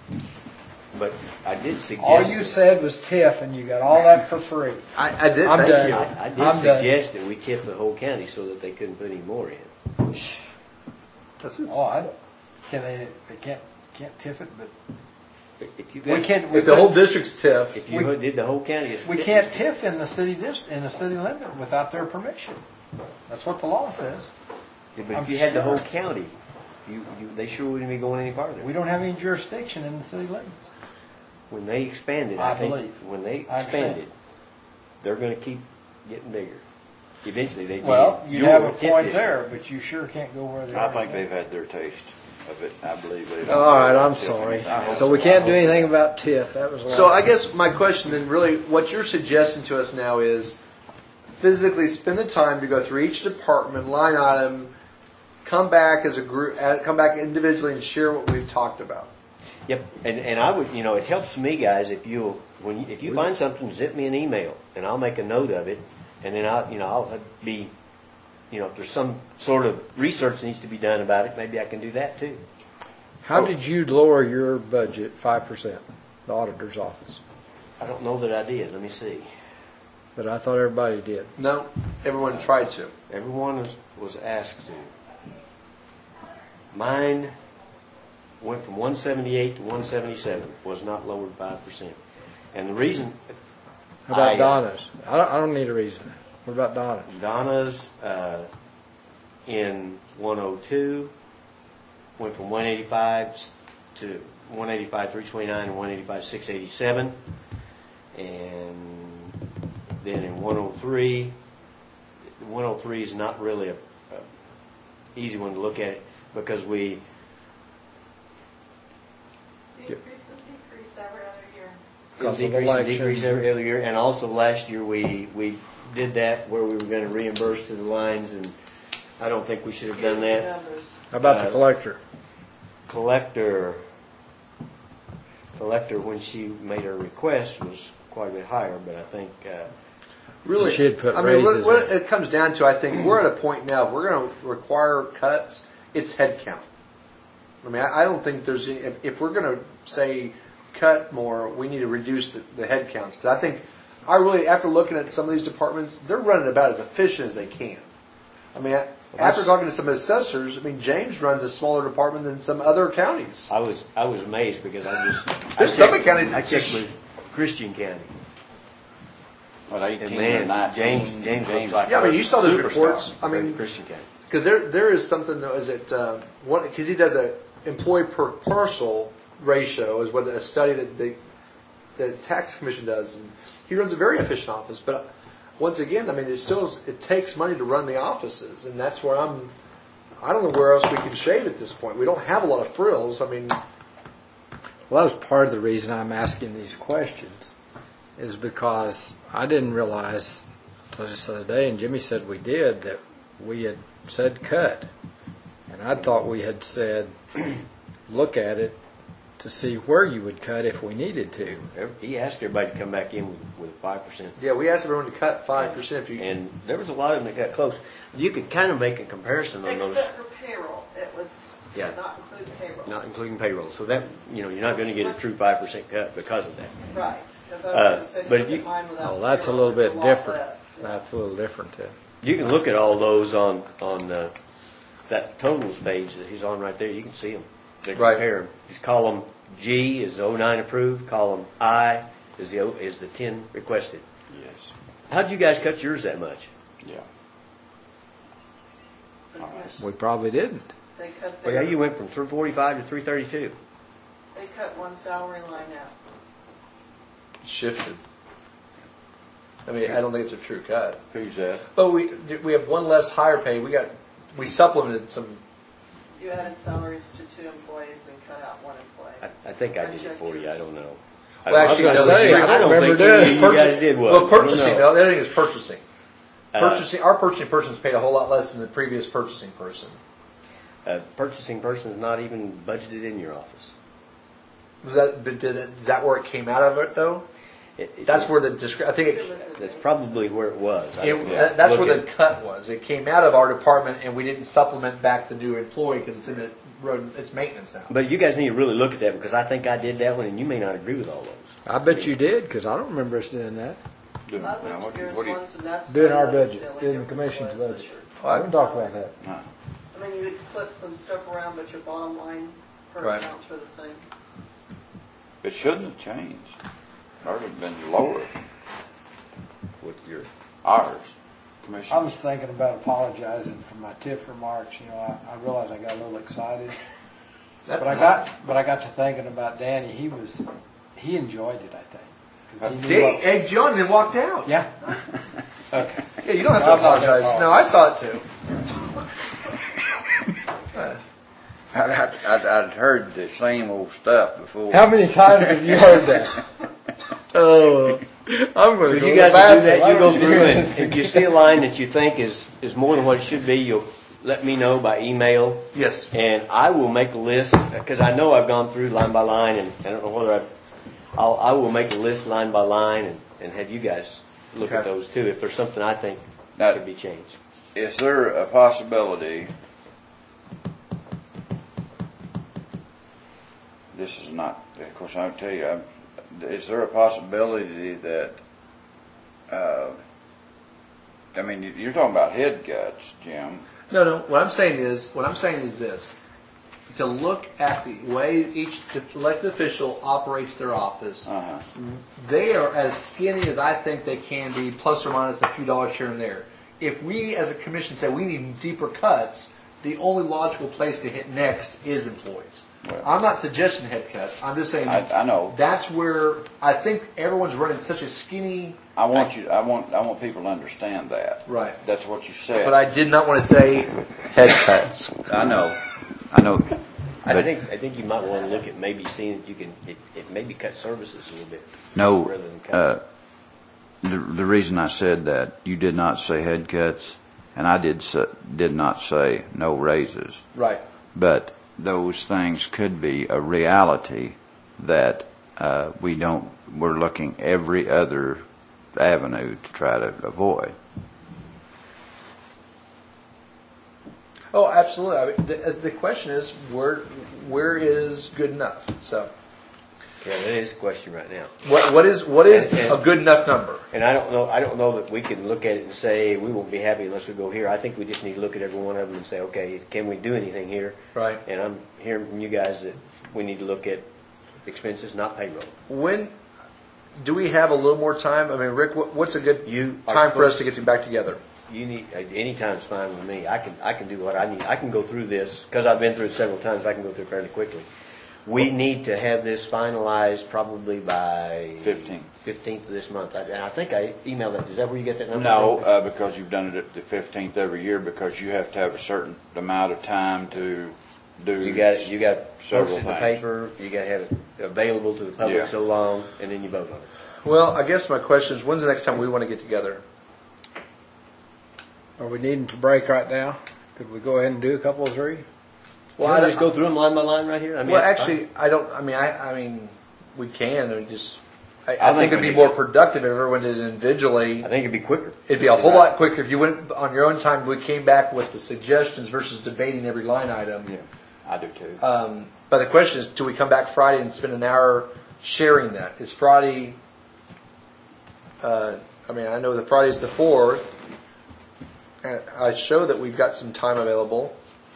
but I did suggest. All you said was TIF, and you got all that for free. I, I did, I'm thank done. you. I, I did I'm done. suggest that we tip the whole county so that they couldn't put any more in. That's what, Oh, I don't. Can they? They can't can't TIF it, but If you we got- can't. We, if the whole couldn't- district's TIF, If you did the whole county, as a we tip can't district, TIF in the city dis, in the city limit without their permission. That's what the law says. yeah, but I'm if you had the sure. whole county, you, you they sure wouldn't be going any farther. We don't have any jurisdiction in the city limits. When they expanded, I, I think believe. when they I understand. expanded, they're going to keep getting bigger. Eventually, they Well, get you your have a tip point district. there, but you sure can't go where they are. I think they've had their taste of it. I believe they've. All right, I'm sorry. So we can't do anything about TIF. That was. a So lot. I guess my question then really, what you're suggesting to us now is physically spend the time to go through each department, line item, come back as a group, uh, come back individually and share what we've talked about. Yep, and and I would, you know, it helps me, guys, if you when you, if you find something, zip me an email, and I'll make a note of it, and then I'll, you know, I'll be, you know, if there's some sort of research needs to be done about it, maybe I can do that too. How did you lower your budget five percent? The auditor's office, I don't know that I did. Let me see. but I thought everybody did. No, everyone tried to. Everyone was was asked to. Mine went from one seventy-eight to one seventy-seven. Was not lowered five percent, and the reason. How about I, uh, Donna's? I don't. I don't need a reason. What about Donna? Donna's uh, in one oh two went from one eighty-five to one eighty-five three twenty-nine and one eighty-five six eighty-seven, and then in one oh three, one oh three is not really a, a easy one to look at because we Decrease and decrease every other year. Because of decrease and elections. decrease every other year, and also last year we we did that where we were going to reimburse to the lines, and I don't think we should have done that. Numbers. How about the Uh, collector? Collector, collector, when she made her request, was quite a bit higher, but I think uh, Really, She had put I mean, what, raises what in. it comes down to, I think we're at a point now. If we're going to require cuts. It's head count. I mean, I, I don't think there's any, if, if we're going to say cut more, we need to reduce the, the head counts. 'Cause I think, I really, after looking at some of these departments, they're running about as efficient as they can. I mean, after talking to some assessors, I mean, James runs a smaller department than some other counties. I was, I was amazed because I just. I There's some checked- counties I that checked just- with Christian County. What, And eighteen or man, nineteen? James, James looks like. Yeah, I mean, you saw those superstar reports. I compared mean, to Christian County. Because there, there is something though, is it, uh, one, because he does a employee per parcel ratio is what a study that the, the tax commission does. And he runs a very efficient office, but once again, I mean, it still, it takes money to run the offices. And that's where I'm, I don't know where else we can shave at this point. We don't have a lot of frills. I mean, Well, that was part of the reason I'm asking these questions, is because I didn't realize until just the other day, and Jimmy said we did, that we had said cut. And I thought we had said look at it to see where you would cut if we needed to. He asked everybody to come back in with, with five percent. yeah, we asked everyone to cut five percent if you, And there was a lot of them that got close. You could kind of make a comparison on those, Except for payroll, it was Yeah. did not include payroll. not including payroll. So that, you know, you're not going to get a true five percent cut because of that. Right, because I was Uh, going to say, but look if you- at mine without Oh, that's a payroll, little it's bit lot different. less. That's a little different too. You can look at all those on, on uh, that totals page that he's on right there. You can see them. They Right. compare them. Just column G is the oh nine approved. Column I is the, O- is the ten requested. Yes, How'd you guys cut yours that much? yeah. The commission, We probably didn't. They cut Well, their, yeah, you went from three forty-five to three thirty-two. they cut one salary line out. shifted. I mean, I don't think it's a true cut. Who's that? But we, we have one less higher pay. We got, we supplemented some. You added salaries to two employees and cut out one employee. I, I think I did it for you. I don't know. I Well, don't- actually, I no, don't say, think- I I don't remember think any doing of you guys did well. Well, I don't purchasing, know. no, the other thing is purchasing. Uh, Purchasing, our purchasing person's paid a whole lot less than the previous purchasing person. A purchasing person is not even budgeted in your office. Was that, but did it, is that where it came out of it though? It- it- That's where the discre- I think It it, was in That's there. probably where it was. I it don't know. that- that's Look where at- the cut was. It came out of our department and we didn't supplement back the new employee because it's in the road, it's maintenance now. But you guys need to really look at that because I think I did that one, and you may not agree with all those. I bet you did, because I don't remember us doing that. Doing- I now, looked what- at yours what do you- once and that's. Doing our where the budget, only doing the difference commission's was, was budget. your- We can talk about that. Huh. I mean, you would flip some stuff around, but your bottom line per Right. accounts were the same. It shouldn't have changed. Ours have been lower. With your, Ours, commission. I was thinking about apologizing for my T I F remarks. You know, I, I realized I got a little excited, That's but I not- got, but I got to thinking about Danny. He was, he enjoyed it. I think. 'Cause he knew Dang, what- egged you on and then walked out. yeah. Okay. Yeah, you don't have to I'm not gonna apologize. No, I saw it too. I'd, I'd, I'd I'd heard the same old stuff before. How many times have you heard that? Oh, I'm going so to go you to guys the will do bathroom. that. I You don't go hear through, and this. if you see a line that you think is, is more than what it should be, you'll let me know by email. Yes. And I will make a list, because I know I've gone through line by line, and I don't know whether I've, I'll, I will make a list line by line and, and have you guys look at Okay. those too, if there's something I think Now- could be changed. Is there a possibility, this is not, of course, I'll tell you, I'm- is there a possibility that, uh, I mean, you're talking about head cuts, Jim. No, no. What I'm saying is, what I'm saying is this: to look at the way each elected official operates their office. Uh-huh. They are as skinny as I think they can be, plus or minus a few dollars here and there. If we, as a commission, say we need deeper cuts, the only logical place to hit next is employees. Well- I'm not suggesting head cuts. I'm just saying I, I know. that's where I think everyone's running such a skinny. I want you, I want, I want people to understand that. Right. That's what you said. But I did not want to say head cuts. I know, I know. I But think, I think you might want to look at maybe seeing if you can, it, it maybe cut services a little bit. no, Rather than cuts. uh, the, the reason I said that, you did not say head cuts, and I did, sa- did not say no raises. Right. But those things could be a reality that uh, we don't, we're looking every other avenue to try to avoid. Oh, absolutely. I mean, the, the question is, where where is good enough? So, Yeah, that is a question right now. What, what is, what is And- and- a good enough number? And I don't know, I don't know that we can look at it and say, we won't be happy unless we go here. I think we just need to look at every one of them and say, okay, can we do anything here? Right. And I'm hearing from you guys that we need to look at expenses, not payroll. When, do we have a little more time? I mean, Rick, what, what's a good You are time for us supposed- to get back together? You need, uh, any time's fine with me. I can, I can do what I need. I can go through this, because I've been through it several times, I can go through it fairly quickly. We need to have this finalized probably by Fifteenth. fifteenth of this month. I- And I think I emailed that. Is that where you get that number? No, from? uh, because you've done it at the fifteenth every year, because you have to have a certain amount of time to do. You got it, you got to several post it in the things. paper, you got to have it available to the Yeah. public so long, and then you vote on it. Well, I guess my question is, when's the next time we want to get together? Are we needing to break right now? Could we go ahead and do a couple of three? Well, I I don't- just go through them line by line right here. I mean, Well, it's fine. actually, I don't, I mean, I, I mean, we can, I just, I, I, I think think it'd we be need more to- productive if everyone did it individually. I think it'd be quicker. It'd be a whole lot quicker if you went on your own time, we came back with the suggestions versus debating every line item. Yeah, I do too. Um, but the question is, do we come back Friday and spend an hour sharing that? Is Friday, uh, I mean, I know that Friday's the fourth. And I show that we've got some time available.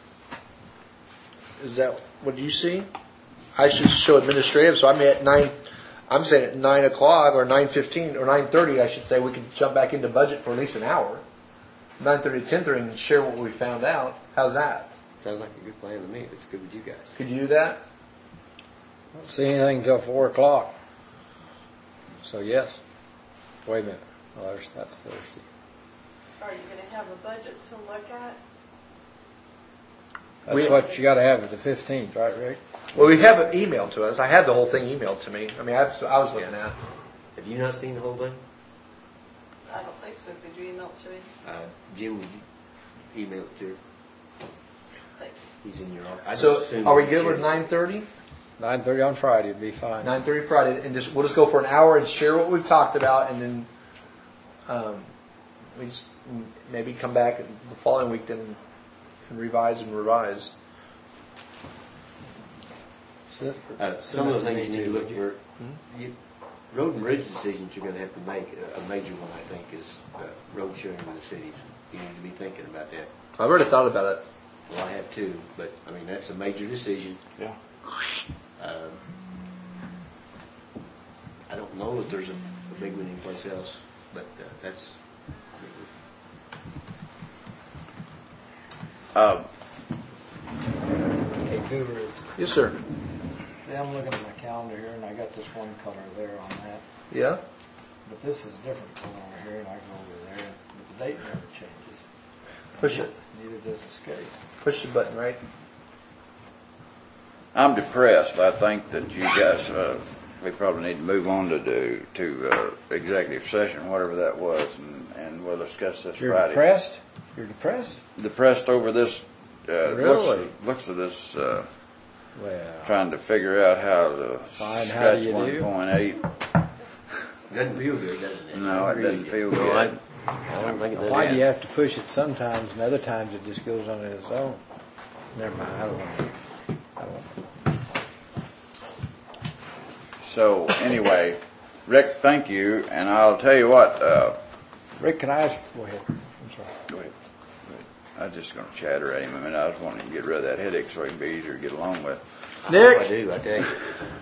Is that what you see? I should show administrative, so I'm at nine, I'm saying at nine o'clock or nine fifteen or nine thirty, I should say, we could jump back into budget for at least an hour. Nine thirty to ten thirty and share what we found out. How's that? Sounds like a good plan to me, if it's good with you guys. Could you do that? Don't see anything until four o'clock. So yes. Wait a minute. Well, there's, that's Thursday. Are you gonna have a budget to look at? That's We- what you gotta have at the fifteenth, right, Rick? Well, we have it emailed to us. I had the whole thing emailed to me. I mean, I, I was looking at it. Have you not seen the whole thing? I don't think so. Could you email it to me? Uh, Jim, would you email it to her? Thank you. He's in your office. I just So, assumed are we you good shared with it. nine thirty? Nine thirty on Friday would be fine. Nine thirty Friday, and just we'll just go for an hour and share what we've talked about, and then um, we just maybe come back the following week then and revise and revise. So- Uh, some of the things you need to look Would for, you, road and bridge decisions you're gonna have to make, a a major one, I think, is uh, road sharing with the cities. You need to be thinking about that. I've already thought about it. Well, I have too, but, I mean, that's a major decision. Yeah. Um, I don't know that there's a, a big one anyplace else, but uh, that's, Uh, Hey, Guru, Yes, sir. see, I'm looking at my calendar here, and I got this one color there on that. Yeah. But this is a different color over here, and I go over there, but the date never changes. Push it. Neither does the skate. Push the button, right? I'm depressed. I think that you guys, uh, we probably need to move on to do, to, uh, executive session, whatever that was, and, and we'll discuss this You're Friday. depressed? You're depressed? Depressed over this, uh, Really? looks, looks at this, uh, Well, trying to figure out how to Fine, how do scratch you one do? point eight. doesn't feel good, does it? No, it doesn't feel No, good. I, I don't think it does. why do you have to push it sometimes, and other times it just goes on its own? Never mind, I don't want to. I don't want to. So anyway, Rick, thank you, and I'll tell you what, uh, Rick, can I ask? Go ahead. I'm sorry. go ahead. Go ahead. I was just gonna chatter at him a minute. I just wanted to get rid of that headache so he can be easier to get along with. Nick? I do, I tell you.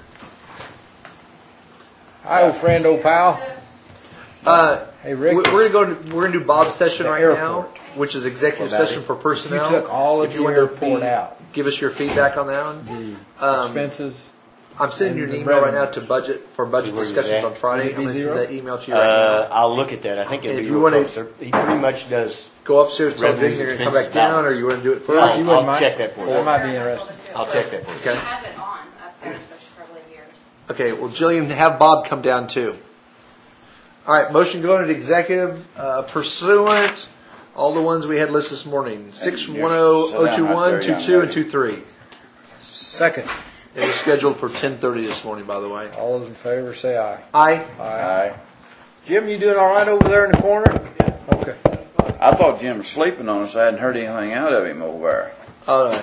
Hi, old friend, old pal. Uh, Hey, Rick. we- We're gonna go. To, we're gonna do Bob's session The right airport. now, which is executive What about session it? for personnel. You took all of If you your want to report be- out. Give us your feedback on that one. The Um, expenses. I'm sending you an And the email right now revenues. to budget for budget To where you're discussions at. on Friday. Would it I'm be going to send zero? that email to you right Uh, now. I'll look at that. I think it'll And be if you real wanna- close. He pretty much does. Go upstairs, tell Revenues, Jason you're going to come expenses, back down, or dollars. you want to do it Yeah, first? I'll- you wouldn't I'll mind? check that for you. That might be interesting. I'll check that for you. Okay. She has it on up there, so she probably hears. Okay, well, Jillian, have Bob come down too. All right, motion going into executive uh, pursuant, all the ones we had listed this morning, six one zero, Sit oh down two right one, there, two young two, and lady. two three. Second. It was scheduled for ten thirty this morning, by the way. All those in favor say aye. Aye. Aye. Jim, you doing all right over there in the corner? Okay. I thought Jim was sleeping on us. I hadn't heard anything out of him over there. Oh, no.